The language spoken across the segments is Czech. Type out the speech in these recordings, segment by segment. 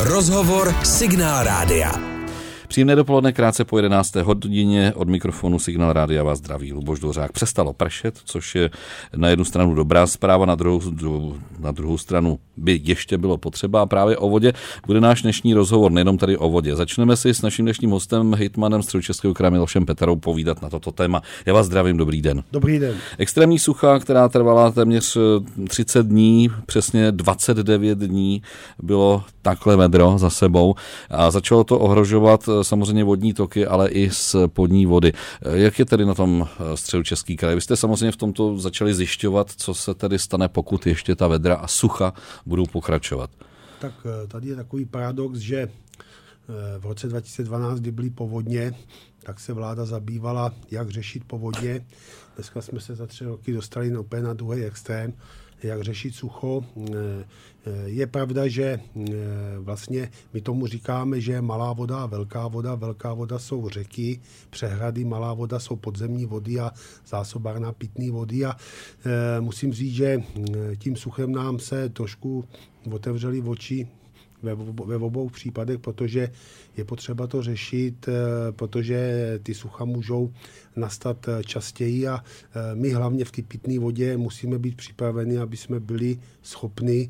Rozhovor Signál Rádia. Příjemné dopoledne, krátce po 11. hodině od mikrofonu Signál Rádia vás zdraví Luboš Dvořák. Přestalo pršet, což je na jednu stranu dobrá zpráva, na druhou stranu by ještě bylo potřeba. A právě o vodě bude náš dnešní rozhovor, nejenom tady o vodě. Začneme si s naším dnešním hostem, hejtmanem Středočeského kraje Milošem Petarou, povídat na toto téma. Já vás zdravím, dobrý den. Dobrý den. Extrémní sucha, která trvala téměř 30 dní, přesně 29 dní bylo takhle vedro za sebou a začalo to ohrožovat samozřejmě vodní toky, ale i spodní vody. Jak je tedy na tom Středočeský kraj? Vy jste samozřejmě v tomto začali zjišťovat, co se tedy stane, pokud ještě ta vedra a sucha budou pokračovat. Tak tady je takový paradox, že v roce 2012, kdy byly povodně, tak se vláda zabývala, jak řešit povodně. Dneska jsme se za 3 roky dostali úplně na druhý extrém, jak řešit sucho. Je pravda, že vlastně my tomu říkáme, že malá voda a velká voda. Velká voda jsou řeky, přehrady, malá voda jsou podzemní vody a zásobárna pitné vody. A musím říct, že tím suchem nám se trošku otevřely oči ve obou případech, protože je potřeba to řešit, protože ty sucha můžou nastat častěji a my hlavně v té pitné vodě musíme být připraveni, aby jsme byli schopni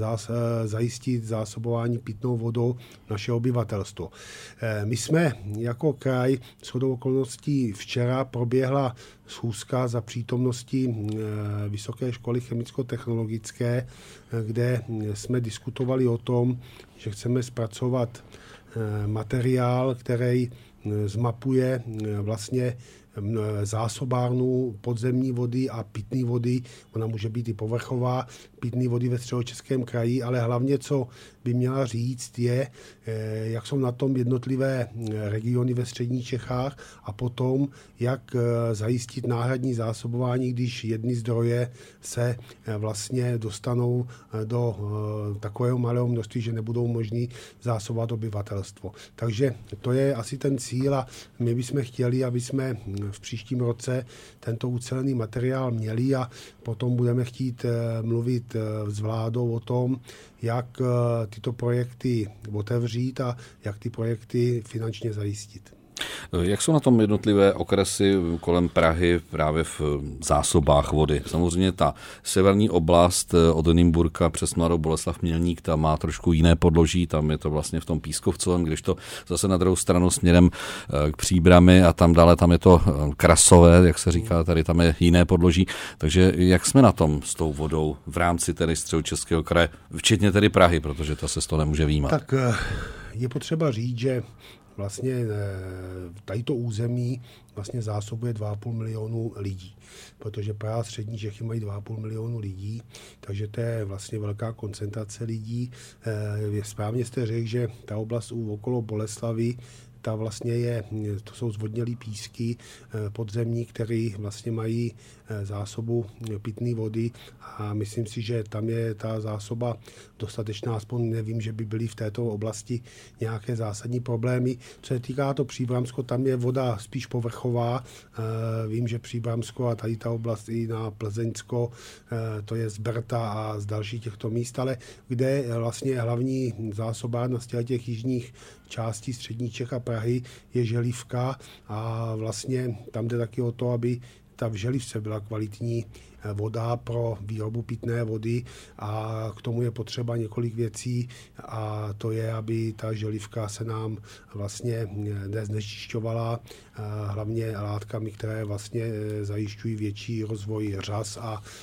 zajistit zásobování pitnou vodou naše obyvatelstvo. My jsme jako kraj shodou okolností včera proběhla schůzka za přítomnosti Vysoké školy chemicko-technologické, kde jsme diskutovali o tom, že chceme zpracovat materiál, který zmapuje vlastně zásobárnu podzemní vody a pitné vody. Ona může být i povrchová pitné vody ve Středočeském kraji, ale hlavně, co by měla říct, je, jak jsou na tom jednotlivé regiony ve středních Čechách a potom, jak zajistit náhradní zásobování, když jedny zdroje se vlastně dostanou do takového malého množství, že nebudou možný zásobovat obyvatelstvo. Takže to je asi ten cíl a my bychom chtěli, aby jsme v příštím roce tento ucelený materiál měli a potom budeme chtít mluvit s vládou o tom, jak tyto projekty otevřít a jak ty projekty finančně zajistit. Jak jsou na tom jednotlivé okresy kolem Prahy právě v zásobách vody? Samozřejmě ta severní oblast od Nymburka přes Mladou Boleslav, Mělník, tam má trošku jiné podloží, tam je to vlastně v tom pískovcovém, když to zase na druhou stranu směrem k Příbrami a tam dále, tam je to krasové, jak se říká, tady tam je jiné podloží. Takže jak jsme na tom s tou vodou v rámci tedy Středočeského kraje, včetně tedy Prahy, protože ta se z toho nemůže vyjímat? Tak je potřeba říct, že vlastně tady to území vlastně zásobuje 2,5 milionu lidí, protože Praha střední Čechy mají 2,5 milionu lidí, takže to je vlastně velká koncentrace lidí. Správně jste řekl, že ta oblast okolo Boleslavy, ta vlastně to jsou zvodnělý písky podzemní, které vlastně mají zásobu pitné vody a myslím si, že tam je ta zásoba dostatečná, aspoň nevím, že by byly v této oblasti nějaké zásadní problémy. Co se týká to Příbramsko, tam je voda spíš povrchová. Vím, že Příbramsko a tady ta oblast i na Plzeňsko, to je z Brta a z dalších těchto míst, ale kde vlastně hlavní zásobárna z těch jižních částí střední Čech a Prahy je Želivka a vlastně tam jde taky o to, aby ta v Želivce byla kvalitní voda pro výrobu pitné vody a k tomu je potřeba několik věcí a to je, aby ta Želivka se nám vlastně neznečišťovala hlavně látkami, které vlastně zajišťují větší rozvoj řas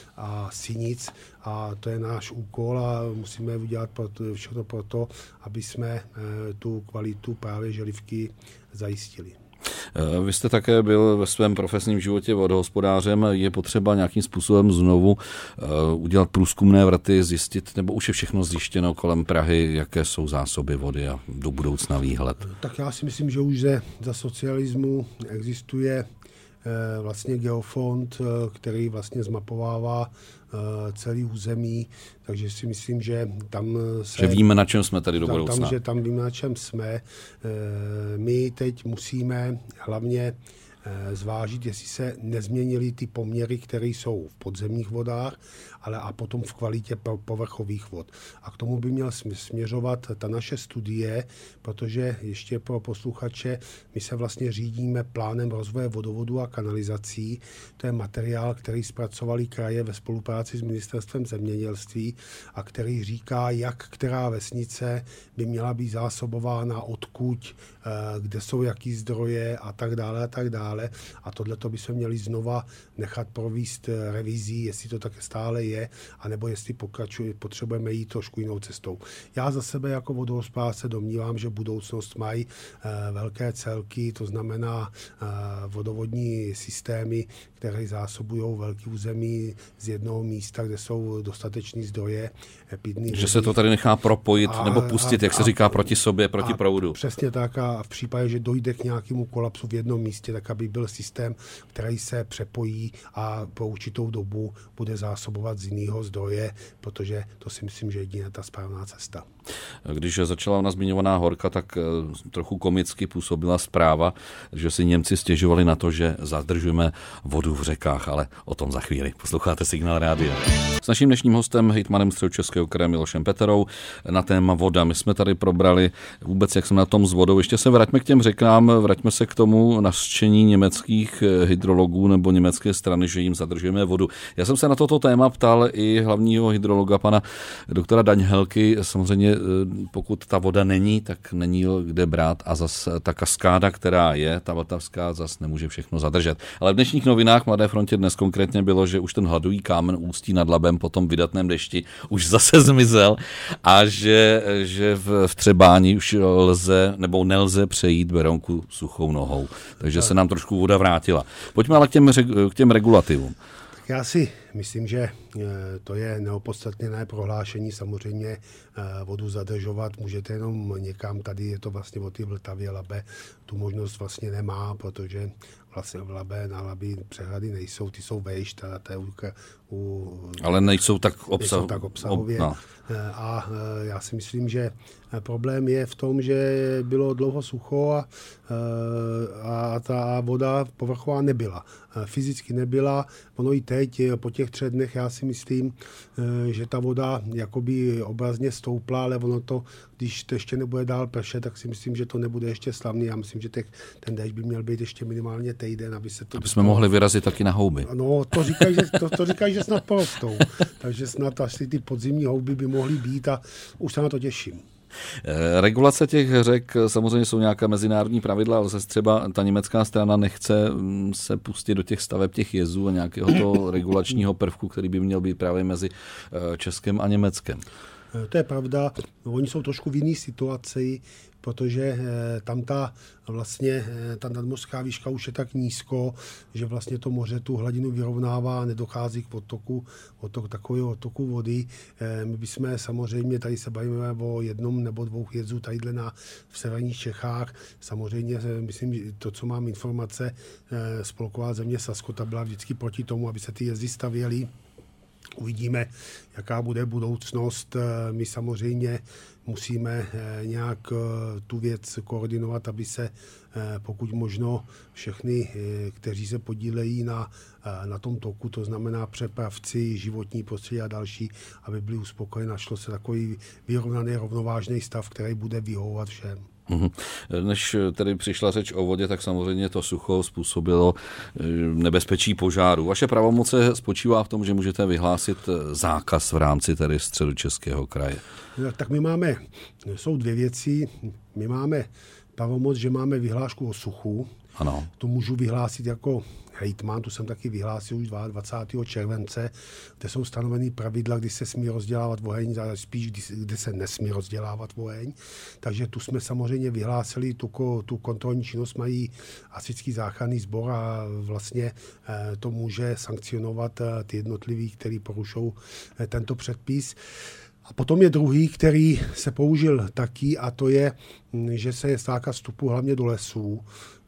a sinic a to je náš úkol a musíme udělat všechno pro to, aby jsme tu kvalitu právě Želivky zajistili. Vy jste také byl ve svém profesním životě vodohospodářem. Je potřeba nějakým způsobem znovu udělat průzkumné vrty, zjistit, nebo už je všechno zjištěno kolem Prahy, jaké jsou zásoby vody a do budoucna výhled? Tak já si myslím, že už za socialismu existuje vlastně geofond, který vlastně zmapovává celý území, takže si myslím, že tam že víme, na čem jsme tady do budoucna. Tam víme, na čem jsme. My teď musíme hlavně zvážit, jestli se nezměnily ty poměry, které jsou v podzemních vodách, ale a potom v kvalitě povrchových vod. A k tomu by měl směřovat ta naše studie, protože ještě pro posluchače, my se vlastně řídíme plánem rozvoje vodovodů a kanalizací. To je materiál, který zpracovali kraje ve spolupráci s Ministerstvem zemědělství a který říká, jak která vesnice by měla být zásobována, odkud, kde jsou jaký zdroje a tak dále a tak dále. A tohleto by se měli znova nechat provést revizí, jestli to tak stále je, anebo jestli potřebujeme jít trošku jinou cestou. Já za sebe jako vodohospodář se domnívám, že budoucnost mají velké celky, to znamená vodovodní systémy, které zásobují velký území z jednoho místa, kde jsou dostatečné zdroje pitné vody. Že se to tady nechá propojit nebo pustit, jak se říká, proti sobě, proti proudu. Přesně tak a v případě, že dojde k nějakému kolapsu v jednom místě, tak aby byl systém, který se přepojí a po určitou dobu bude zásobovat z jiného zdroje, protože to si myslím, že je jediná ta správná cesta. Když začala ona zmiňovaná horka, tak trochu komicky působila zpráva, že si Němci stěžovali na to, že zadržujeme vodu v řekách, ale o tom za chvíli. Posloucháte Signál rádia. S naším dnešním hostem, hejtmanem Středočeského kraje Milošem Peterou, na téma voda. My jsme tady probrali vůbec, jak jsme na tom s vodou. Ještě se vraťme k těm řekám, vraťme se k tomu nařčení německých hydrologů nebo německé strany, že jim zadržujeme vodu. Já jsem se na toto téma ptal i hlavního hydrologa, pana doktora Daňhelky. Samozřejmě, pokud ta voda není, tak není kde brát a zas ta kaskáda, která je, ta vltavská, zas nemůže všechno zadržet. Ale v dnešních novinách Mladé frontě dnes konkrétně bylo, že už ten hladový kámen Ústí nad Labem po tom vydatném dešti už zase zmizel a že v Třebáni už lze nebo nelze přejít Berounku suchou nohou. Takže se nám trošku voda vrátila. Pojďme ale k těm regulativům. Já si myslím, že to je neopodstatněné prohlášení. Samozřejmě vodu zadržovat můžete jenom někam. Tady je to vlastně o ty Vltavě. Labe tu možnost vlastně nemá, protože vlastně v Labe, na Labi přehrady nejsou, ty jsou vejš, ale nejsou tak obsahově. No. A já si myslím, že problém je v tom, že bylo dlouho sucho a ta voda povrchová nebyla. Fyzicky nebyla. Ono i teď, po těch 3 dnech, já si myslím, že ta voda jakoby obrazně stoupla, ale ono to, když to ještě nebude dál pršet, tak si myslím, že to nebude ještě slavný. Já myslím, že ten déšť by měl být ještě minimálně týden, aby se to... Aby jsme mohli vyrazit taky na houby. No, to říkají, že snad porostou. Takže snad až ty podzimní houby by mohly být a už se na to těším. Regulace těch řek samozřejmě jsou nějaká mezinárodní pravidla, ale zase třeba ta německá strana nechce se pustit do těch staveb těch jezů a nějakého toho regulačního prvku, který by měl být právě mezi Českem a Německem. To je pravda. Oni jsou trošku v jiné situaci, protože tam ta nadmořská výška už je tak nízko, že vlastně to moře tu hladinu vyrovnává, nedochází k takového odtoku vody. My bychom samozřejmě, tady se bavíme o 1 nebo 2 jezů tadyhle v severních Čechách. Samozřejmě, myslím, že to, co mám informace, spolková země Sasko, ta byla vždycky proti tomu, aby se ty jezdy stavěly. Uvidíme, jaká bude budoucnost. My samozřejmě musíme nějak tu věc koordinovat, aby se pokud možno všechny, kteří se podílejí na tom toku, to znamená přepravci, životní prostředí a další, aby byli uspokojeni. Našlo se takový vyrovnaný, rovnovážný stav, který bude vyhovovat všem. Než tedy přišla řeč o vodě, tak samozřejmě to sucho způsobilo nebezpečí požáru. Vaše pravomoce spočívá v tom, že můžete vyhlásit zákaz v rámci tedy Středočeského kraje. Tak jsou 2 věci. My máme pravomoc, že máme vyhlášku o suchu. Ano. To můžu vyhlásit jako hejtman, tu jsem taky vyhlásil už 22. července, kde jsou stanoveny pravidla, kdy se smí rozdělávat oheň, spíš kde se nesmí rozdělávat oheň. Takže tu jsme samozřejmě vyhlásili, tu kontrolní činnost mají Hasičský záchranný sbor a vlastně to může sankcionovat ty jednotliví, kteří porušou tento předpis. A potom je druhý, který se použil taky, a to je, že se je zákaz vstupu hlavně do lesů,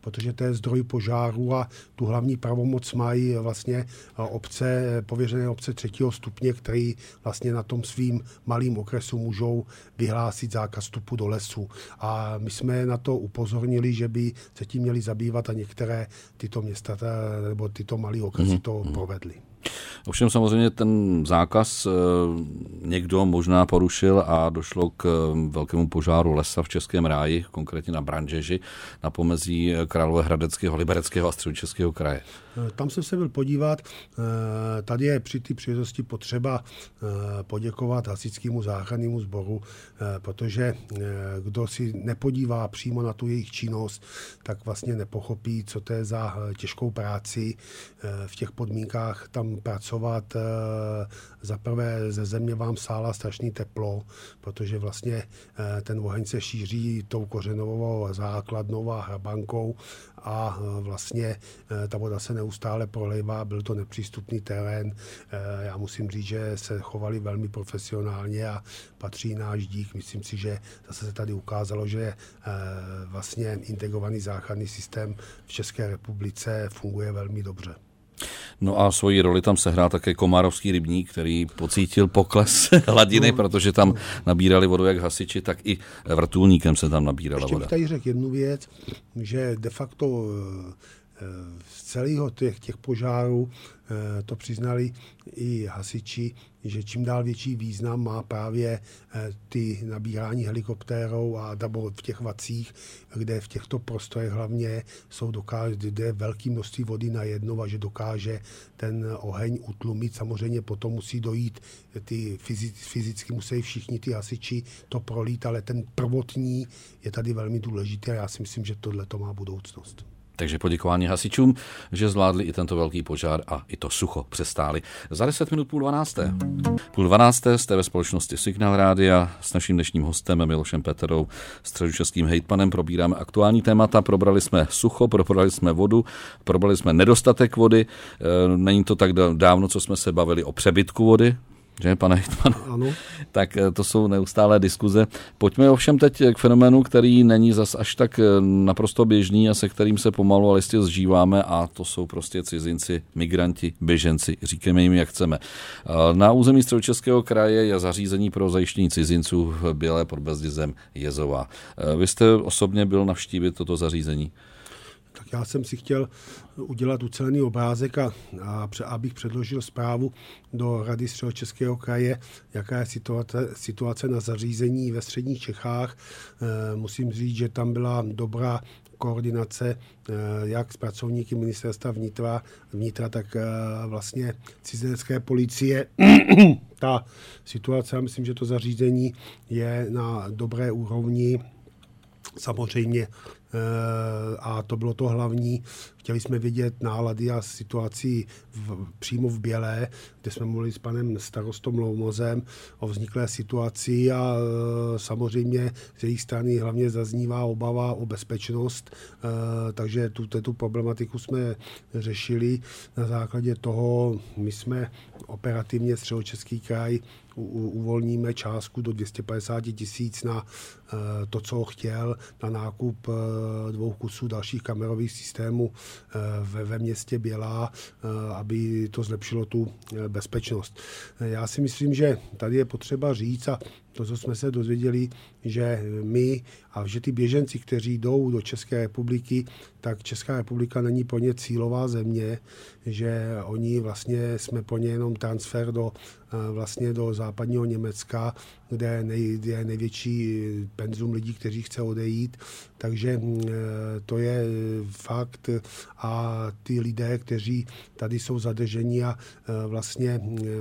protože to je zdroj požáru a tu hlavní pravomoc mají vlastně pověřené obce 3. stupně, který vlastně na tom svým malým okresu můžou vyhlásit zákaz vstupu do lesu. A my jsme na to upozornili, že by se tím měli zabývat a některé tyto města nebo tyto malé okresy to provedly. Ovšem samozřejmě ten zákaz někdo možná porušil a došlo k velkému požáru lesa v Českém ráji, konkrétně na Branžeži, na pomezí Královéhradeckého, Libereckého a Středočeského kraje. Tam jsem se byl podívat. Tady je při té příležitosti potřeba poděkovat hasičskému záchrannému sboru, protože kdo si nepodívá přímo na tu jejich činnost, tak vlastně nepochopí, co to je za těžkou práci v těch podmínkách tam pracovat. Za prvé ze země vám sála strašný teplo, protože vlastně ten oheň se šíří tou kořenovou základnou a hrabankou a vlastně ta voda se neustále prolejvá, byl to nepřístupný terén. Já musím říct, že se chovali velmi profesionálně a patří náš dík. Myslím si, že zase se tady ukázalo, že vlastně integrovaný záchranný systém v České republice funguje velmi dobře. No a svoji roli tam sehrál také Komárovský rybník, který pocítil pokles hladiny, protože tam nabírali vodu jak hasiči, tak i vrtulníkem se tam nabírala voda. Ještě bych tady řekl jednu věc, že de facto z celého těch požárů to přiznali i hasiči, že čím dál větší význam má právě ty nabírání helikoptérou a v těch vacích, kde v těchto prostorech hlavně jde velké množství vody najednou a že dokáže ten oheň utlumit. Samozřejmě potom musí dojít, fyzicky musí všichni ty hasiči to prolít, ale ten prvotní je tady velmi důležitý a já si myslím, že tohle to má budoucnost. Takže poděkování hasičům, že zvládli i tento velký požár a i to sucho přestáli. Za 10 minut 11:30. 11:30 jste ve společnosti Signál Rádia s naším dnešním hostem Milošem Peterou, středočeským hejtmanem. Probíráme aktuální témata, probrali jsme sucho, probrali jsme vodu, probrali jsme nedostatek vody. Není to tak dávno, co jsme se bavili o přebytku vody. Že, pane hejtman? Ano. Tak to jsou neustálé diskuze. Pojďme ovšem teď k fenoménu, který není zas až tak naprosto běžný a se kterým se pomalu ale jistě zžíváme, a to jsou prostě cizinci, migranti, běženci, říkáme jim, jak chceme. Na území Středočeského kraje je zařízení pro zajištění cizinců v Bělé pod Bezdězem Jezová. Vy jste osobně byl navštívit toto zařízení? Tak já jsem si chtěl udělat ucelený obrázek a abych předložil zprávu do Rady Středočeského kraje, jaká je situace na zařízení ve středních Čechách. Musím říct, že tam byla dobrá koordinace jak s pracovníky ministerstva vnitra, tak vlastně cizinecké policie. Ta situace, já myslím, že to zařízení je na dobré úrovni. Samozřejmě a to bylo to hlavní. Chtěli jsme vidět nálady a situaci přímo v Bělé, kde jsme mluvili s panem starostou Loumozem o vzniklé situaci a samozřejmě z jejich strany hlavně zaznívá obava o bezpečnost, takže tu problematiku jsme řešili. Na základě toho my jsme operativně Středočeský kraj uvolníme částku do 250 000 na to, co chtěl, na nákup 2 kusů dalších kamerových systémů ve městě Bělá, aby to zlepšilo tu bezpečnost. Já si myslím, že tady je potřeba říct, a to, co jsme se dozvěděli, že my a že ty běženci, kteří jdou do České republiky, tak Česká republika není pro ně cílová země, že oni vlastně jsme pro ně jenom transfer do západního Německa, kde je největší penzum lidí, kteří chce odejít. Takže to je fakt a ty lidé, kteří tady jsou zadrženi a vlastně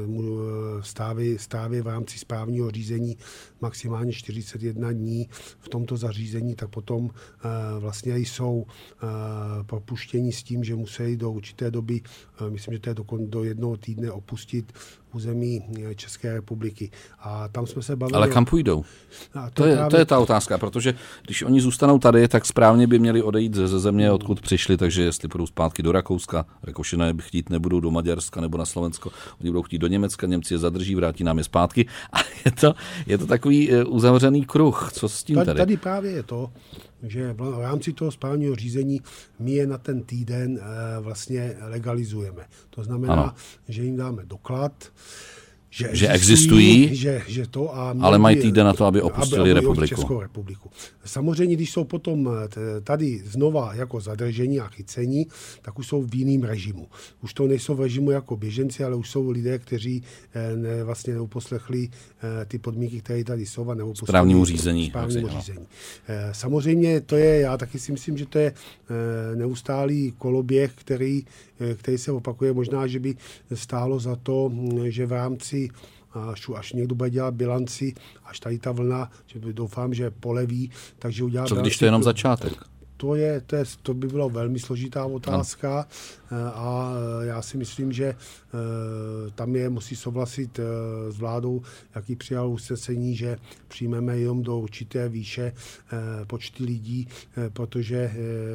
stávají v rámci správního řízení maximálně 41 dní v tomto zařízení, tak potom vlastně jsou propuštěni s tím, že musí do určité doby, myslím, že to je do 1 týdne opustit území České republiky. A tam jsme se bavili... Ale kam půjdou? To je ta otázka, protože když oni zůstanou tady, tak správně by měli odejít ze země, odkud přišli, takže jestli půjdou zpátky do Rakouska, Rakušané chtít nebudou do Maďarska nebo na Slovensko, oni budou chtít do Německa, Němci je zadrží, vrátí nám je zpátky a je to takový uzavřený kruh. Co s tím tady? Tady právě je to, že v rámci toho správního řízení my je na ten týden vlastně legalizujeme. To znamená, že jim dáme doklad, že existují, že to ale mají týden na to, aby opustili republiku. Českou republiku. Samozřejmě, když jsou potom tady znova jako zadržení a chycení, tak už jsou v jiném režimu. Už to nejsou v režimu jako běženci, ale už jsou lidé, kteří vlastně neuposlechli ty podmínky, které tady jsou a neuposlechli správnímu řízení. Samozřejmě to je, já taky si myslím, že to je neustálý koloběh, který se opakuje. Možná, že by stálo za to, že v rámci až někdo bude dělat bilanci, až tady ta vlna, že doufám, že poleví, takže udělá co když to je jenom začátek? To by byla velmi složitá otázka a já si myslím, že tam musí souhlasit s vládou, jaký přijal usnesení, že přijmeme jenom do určité výše počty lidí, protože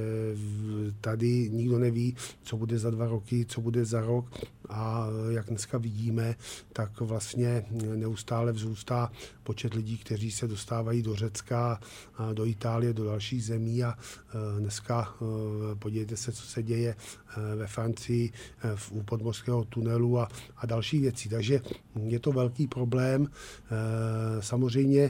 tady nikdo neví, co bude za 2 roky, co bude za rok a jak dneska vidíme, tak vlastně neustále vzrůstá počet lidí, kteří se dostávají do Řecka, do Itálie, do dalších zemí a dneska podívejte se, co se děje ve Francii u podmořského tunelu a dalších věcí. Takže je to velký problém. Samozřejmě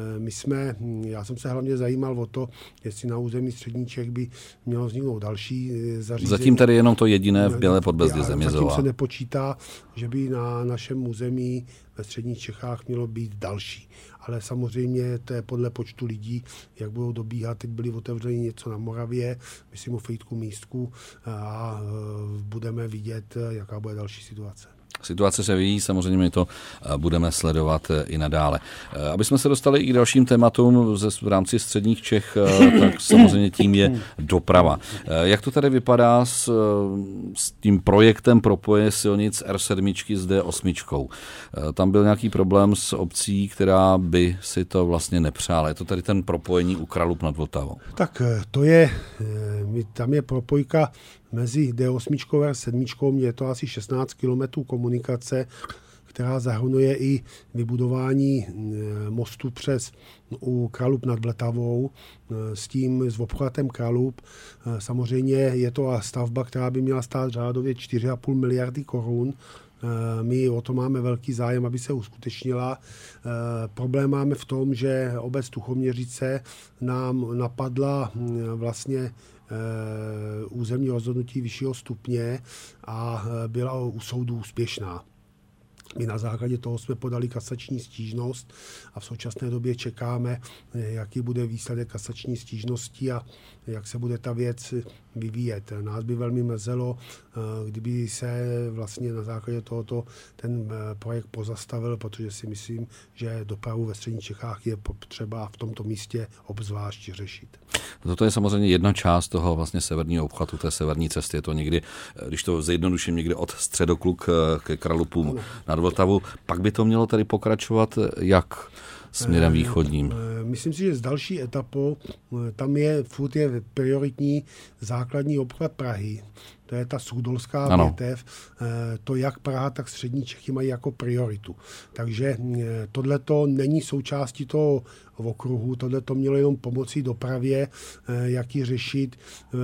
já jsem se hlavně zajímal o to, jestli na území střední Čech by mělo vzniknout další zařízení. Zatím tady jenom to jediné v Bělé Podbezdě Zemězová. Zatím se nepočítá, že by na našem území ve středních Čechách mělo být další. Ale samozřejmě to je podle počtu lidí, jak budou dobíhat. Teď byly otevřeny něco na Moravě, myslím o Frýdku Místku a budeme vidět, jaká bude další situace. Situace se vyvíjí, samozřejmě my to budeme sledovat i nadále. Aby jsme se dostali i k dalším tématům v rámci středních Čech, tak samozřejmě tím je doprava. Jak to tady vypadá s tím projektem propoje silnic R7 s D8? Tam byl nějaký problém s obcí, která by si to vlastně nepřála. Je to tady ten propojení u Kralup nad Vltavou? Tak tam je propojka mezi D8 a R7, je to asi 16 kilometrů komunikace, která zahrnuje i vybudování mostu u Kralup nad Vltavou s obchvatem Kralup. Samozřejmě je to stavba, která by měla stát řádově 4,5 miliardy korun. My o to máme velký zájem, aby se uskutečnila. Problém máme v tom, že obec Tuchoměřice nám napadla vlastně územní rozhodnutí vyššího stupně a byla u soudu úspěšná. My na základě toho jsme podali kasační stížnost a v současné době čekáme, jaký bude výsledek kasační stížnosti a jak se bude ta věc vyvíjet. Nás by velmi mrzelo, kdyby se vlastně na základě tohoto ten projekt pozastavil, protože si myslím, že dopravu ve středních Čechách je potřeba v tomto místě obzvlášť řešit. Toto je samozřejmě jedna část toho vlastně severního obchvatu, té severní cesty. Je to někdy, když to zjednoduším, někdy od Středokluk ke Kralupům nad Vltavu. Pak by to mělo tady pokračovat jak směrem východním? Myslím si, že s další etapou tam furt je prioritní základní obchvat Prahy. To je ta Suchdolská větev. To jak Praha, tak střední Čechy mají jako prioritu. Takže tohleto není součástí toho okruhu, tohleto mělo jenom pomoci dopravě, jak ji řešit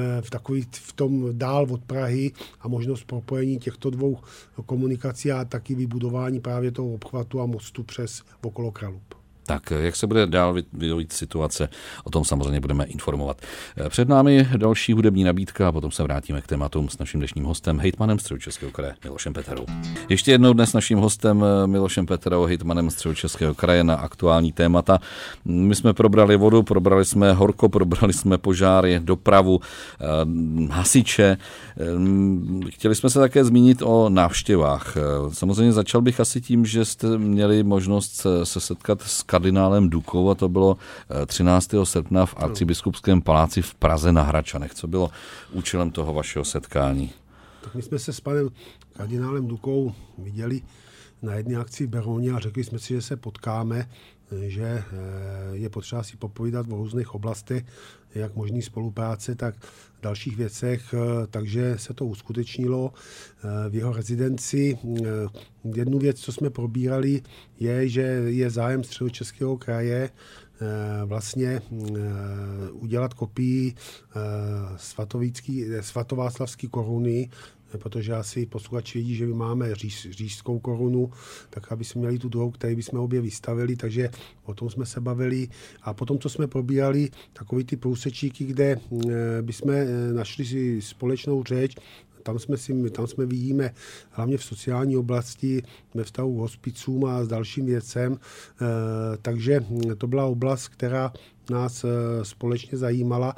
v tom dál od Prahy a možnost propojení těchto dvou komunikací a taky vybudování právě toho obchvatu a mostu přes okolo Kralup. Tak jak se bude dál vyvíjet situace, o tom samozřejmě budeme informovat. Před námi další hudební nabídka a potom se vrátíme k tématům s naším dnešním hostem, hejtmanem Středočeského kraje Milošem Peterou. Ještě jednou dnes naším hostem Milošem Peterou, hejtmanem Středočeského kraje na aktuální témata. My jsme probrali vodu, probrali jsme horko, probrali jsme požáry, dopravu, hasiče. Chtěli jsme se také zmínit o návštěvách. Samozřejmě začal bych asi tím, že jste měli možnost se setkat s kardinálem Dukou a to bylo 13. srpna v Arcibiskupském paláci v Praze na Hradčanech. Co bylo účelem toho vašeho setkání? Tak my jsme se s panem kardinálem Dukou viděli na jedné akci v Berouně a řekli jsme si, že se potkáme, že je potřeba si popovídat o různých oblastech, jak možný spolupráce, tak v dalších věcech, takže se to uskutečnilo v jeho rezidenci. Jednu věc, co jsme probírali, je, že je zájem Středočeského kraje vlastně udělat kopii svatováclavské koruny, protože asi posluchači vědí, že my máme říšskou korunu, tak aby jsme měli tu druhou, který bychom obě vystavili, takže o tom jsme se bavili. A potom, co jsme probírali, takový ty průsečíky, kde bychom našli si společnou řeč, tam jsme vidíme hlavně v sociální oblasti, ve vztahu k hospicům a s dalším věcem. Takže to byla oblast, která nás společně zajímala.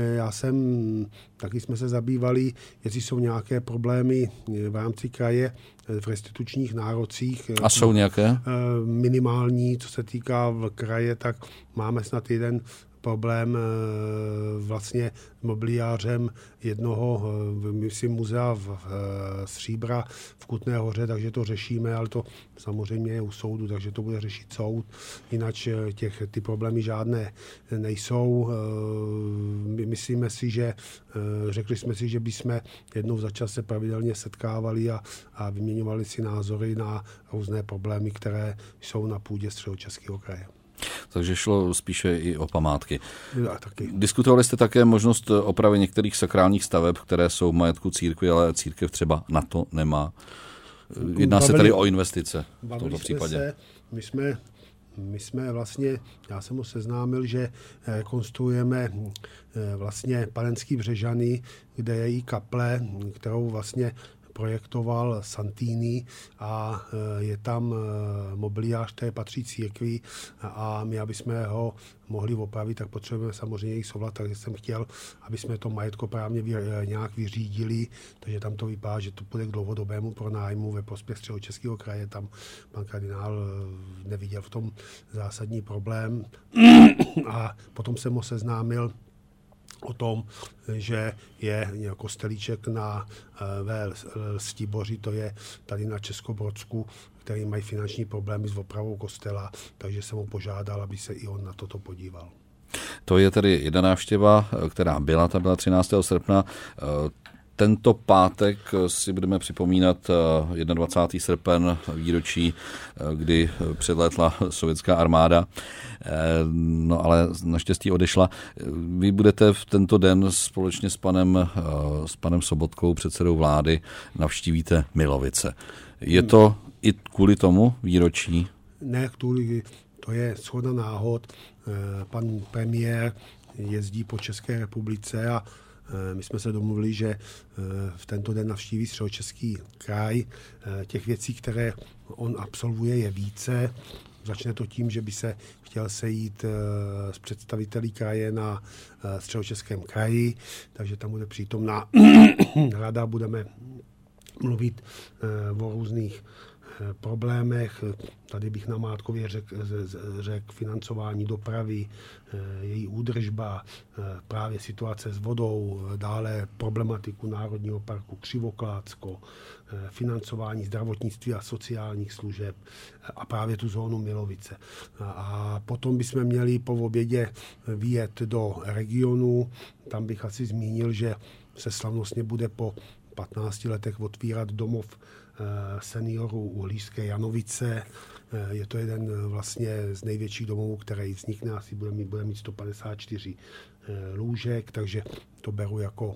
Taky jsme se zabývali, jestli jsou nějaké problémy v rámci kraje v restitučních nárocích. A jsou nějaké? Minimální, co se týká v kraje, tak máme snad jeden problém vlastně s mobiliářem jednoho, myslím, muzea v Stříbra v Kutné Hoře, takže to řešíme, ale to samozřejmě je u soudu, takže to bude řešit soud. Jinak ty problémy žádné nejsou. Myslíme si, že řekli jsme si, že bychom jednou za čas se pravidelně setkávali a vyměňovali si názory na různé problémy, které jsou na půdě Středočeského kraje. Takže šlo spíše i o památky. Já, taky. Diskutovali jste také možnost opravy některých sakrálních staveb, které jsou v majetku církvi, ale církev třeba na to nemá. Jedná se tady o investice v tomto případě. My jsme vlastně, já jsem ho seznámil, že rekonstruujeme vlastně Panenský Břežany, kde je i kaple, kterou vlastně projektoval Santini a je tam mobiliář, který patří církvi a my, aby jsme ho mohli opravit, tak potřebujeme samozřejmě i souhlas, takže jsem chtěl, aby jsme to majetkoprávně nějak vyřídili, takže tam to vypadá, že to bude k dlouhodobému pronájmu ve prospěch Středočeského kraje, tam pan kardinál neviděl v tom zásadní problém a potom jsem ho seznámil o tom, že je kostelíček ve Stiboři, to je tady na Českobrodsku, který mají finanční problémy s opravou kostela, takže jsem ho požádal, aby se i on na toto podíval. To je tedy jedna návštěva, která byla 13. srpna. Tento pátek si budeme připomínat 21. srpen, výročí, kdy předlétla sovětská armáda, no ale naštěstí odešla. Vy budete v tento den společně s panem Sobotkou, předsedou vlády, navštívíte Milovice. Je to i kvůli tomu výročí? Ne, to je shoda náhod. Pan premiér jezdí po České republice a my jsme se domluvili, že v tento den navštíví Středočeský kraj. Těch věcí, které on absolvuje, je více. Začne to tím, že by se chtěl sejít s představiteli kraje na Středočeském kraji, takže tam bude přítomná rada, budeme mluvit o různých problémech. Tady bych namátkově řekl financování dopravy, její údržba, právě situace s vodou, dále problematiku Národního parku Křivoklátsko, financování zdravotnictví a sociálních služeb a právě tu zónu Milovice. A potom bychom měli po obědě vyjet do regionu. Tam bych asi zmínil, že se slavnostně bude po 15 letech otvírat domov seniorů Uhlířské Janovice. Je to jeden vlastně z největších domovů, který vznikne, asi bude mít 154 lůžek, takže to beru jako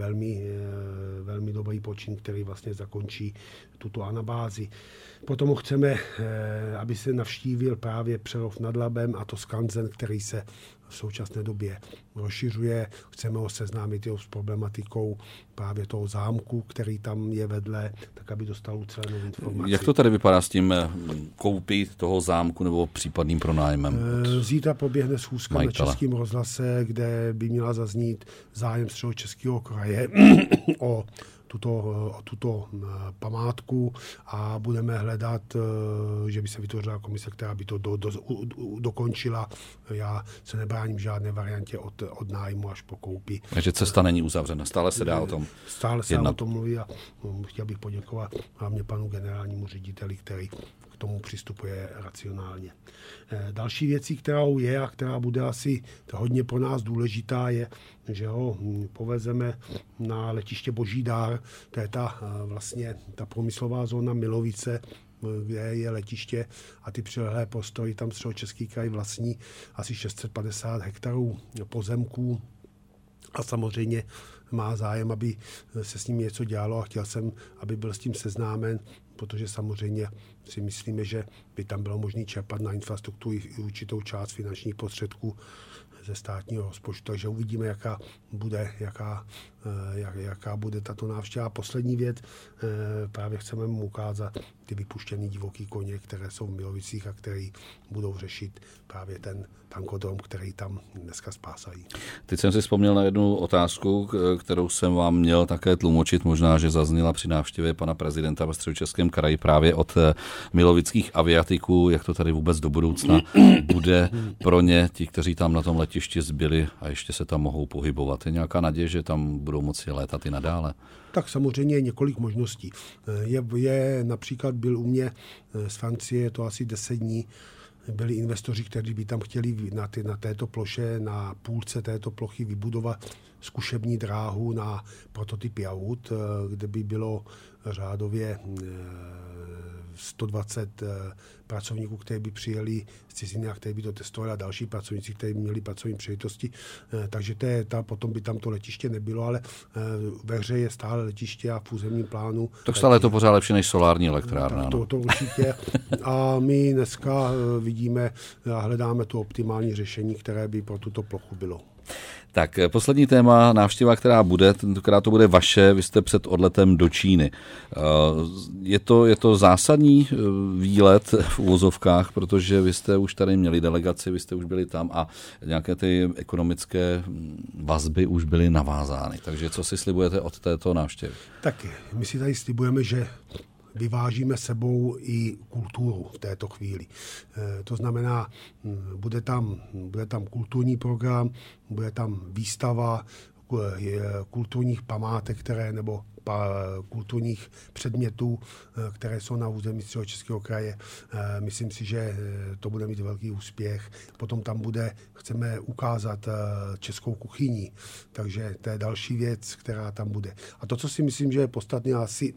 velmi dobrý počin, který vlastně zakončí tuto anabázi. Potom chceme, aby se navštívil právě Přerov nad Labem a to skanzen, který se v současné době rozšiřuje. Chceme ho seznámit s problematikou právě toho zámku, který tam je vedle, tak aby dostal ucelenou informaci. Jak to tady vypadá s tím koupí toho zámku nebo případným pronájmem? Zítra proběhne schůzka na Českém rozhlase, kde by měla zaznít zájem Středočeského kraje o tuto památku a budeme hledat, že by se vytvořila komise, která by to dokončila. Já se nebráním žádné variantě od nájmu až po koupi. Takže cesta není uzavřena, stále se dá o tom o tom mluví a chtěl bych poděkovat hlavně panu generálnímu řediteli, který k tomu přistupuje racionálně. Další věcí, kterou je a která bude asi hodně pro nás důležitá, je, že ho povezeme na letiště Boží Dár. To je ta průmyslová zóna Milovice, kde je letiště a ty přilehlé prostory, tam Středočeský kraj vlastní asi 650 hektarů pozemků a samozřejmě má zájem, aby se s ním něco dělalo a chtěl jsem, aby byl s tím seznámen, protože samozřejmě si myslíme, že by tam bylo možné čerpat na infrastrukturu i určitou část finančních prostředků ze státního rozpočtu, takže uvidíme, jaká bude tato návštěva. Poslední věc, právě chceme mu ukázat ty vypuštěný divoký koně, které jsou v Milovicích a který budou řešit právě ten tankodrom, který tam dneska spásají. Teď jsem si vzpomněl na jednu otázku, kterou jsem vám měl také tlumočit, možná, že zazněla při návštěvě pana prezidenta ve Středočeském kraji právě od milovických aviatiků, jak to tady vůbec do budoucna bude pro ně, ti, kteří tam na tom letišti zbyli a ještě se tam mohou pohybovat. Je nějaká naděje, že tam budou moci létat i nadále? Tak samozřejmě je několik možností. Například byl u mě z Francie, je to asi 10 dní, byli investoři, kteří by tam chtěli na této ploše, na půlce této plochy vybudovat zkušební dráhu na prototypy aut, kde by bylo řádově 120 pracovníků, kteří by přijeli z ciziny a kteří by to testovali a další pracovníci, kteří by měli pracovní příležitosti. Takže potom by tam to letiště nebylo, ale ve hře je stále letiště a v územním plánu. Tak stále je to pořád lepší než solární elektrárna. To určitě. A my dneska vidíme a hledáme tu optimální řešení, které by pro tuto plochu bylo. Tak poslední téma, návštěva, která bude, tentokrát to bude vaše, vy jste před odletem do Číny. Je to zásadní výlet v uvozovkách, protože vy jste už tady měli delegaci, vy jste už byli tam a nějaké ty ekonomické vazby už byly navázány. Takže co si slibujete od této návštěvy? Tak my si tady slibujeme, že vyvážíme sebou i kulturu v této chvíli. To znamená, bude tam kulturní program, bude tam výstava kulturních památek, nebo kulturních předmětů, které jsou na území Středočeského kraje. Myslím si, že to bude mít velký úspěch. Potom tam chceme ukázat českou kuchyni, takže to je další věc, která tam bude. A to, co si myslím, že je podstatné asi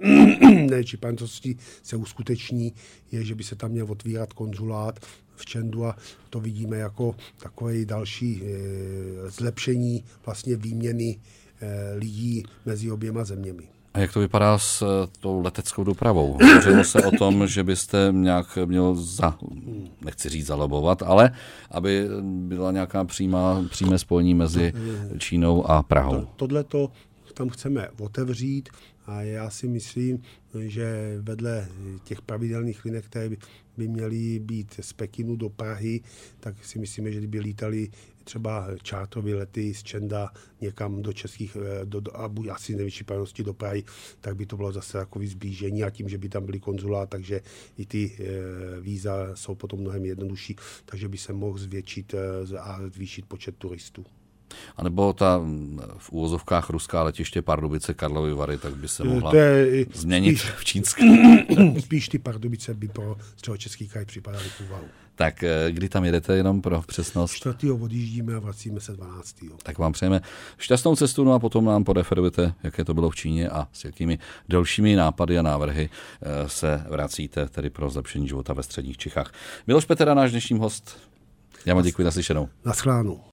se uskuteční, je, že by se tam měl otvírat konzulát v Čendu a to vidíme jako takové další zlepšení vlastně výměny lidí mezi oběma zeměmi. A jak to vypadá s tou leteckou dopravou? Hovořilo se o tom, že byste nějak měl nechci říct zalobovat, ale aby byla nějaká přímé spojení mezi Čínou a Prahou. Tohleto tam chceme otevřít a já si myslím, že vedle těch pravidelných linek, které by měly být z Pekinu do Prahy, tak si myslíme, že kdyby lítali třeba čártrové lety z Čenda někam do českých, asi nevyčípanosti do Prahy, tak by to bylo zase takové zblížení a tím, že by tam byly konzulát, takže i ty víza jsou potom mnohem jednodušší, takže by se mohl zvětšit a zvýšit počet turistů. A nebo ta v úvozovkách ruská letiště Pardubice Karlovy Vary, tak by se mohla změnit v čínské. Spíš ty Pardubice by pro Středočeský kraj připadaly v úvahu. Tak kdy tam jedete, jenom pro přesnost? 4. odjíždíme a vracíme se 12. Tak vám přejeme šťastnou cestu, no a potom nám poreferujete, jaké to bylo v Číně a s jakými dalšími nápady a návrhy se vracíte tedy pro zlepšení života ve středních Čechách. Miloš Petera, náš dnešní host. Já vám děkuji, naslyšenou. Naschledanou.